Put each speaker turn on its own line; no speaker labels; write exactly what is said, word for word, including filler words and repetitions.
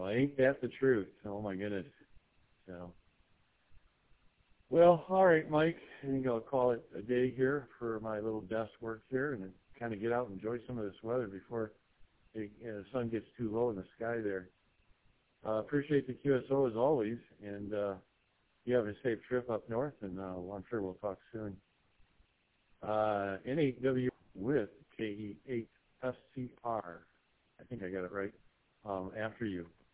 Well, ain't that the truth? Oh my goodness. So, well, all right, Mike. I think I'll call it a day here for my little desk work here, and kind of get out and enjoy some of this weather before it, you know, the sun gets too low in the sky there. Uh, appreciate the Q S O as always, and uh, you have a safe trip up north, and uh, well, I'm sure we'll talk soon. Uh, N eight W with K E eight S C R. I think I got it right. Um, after you.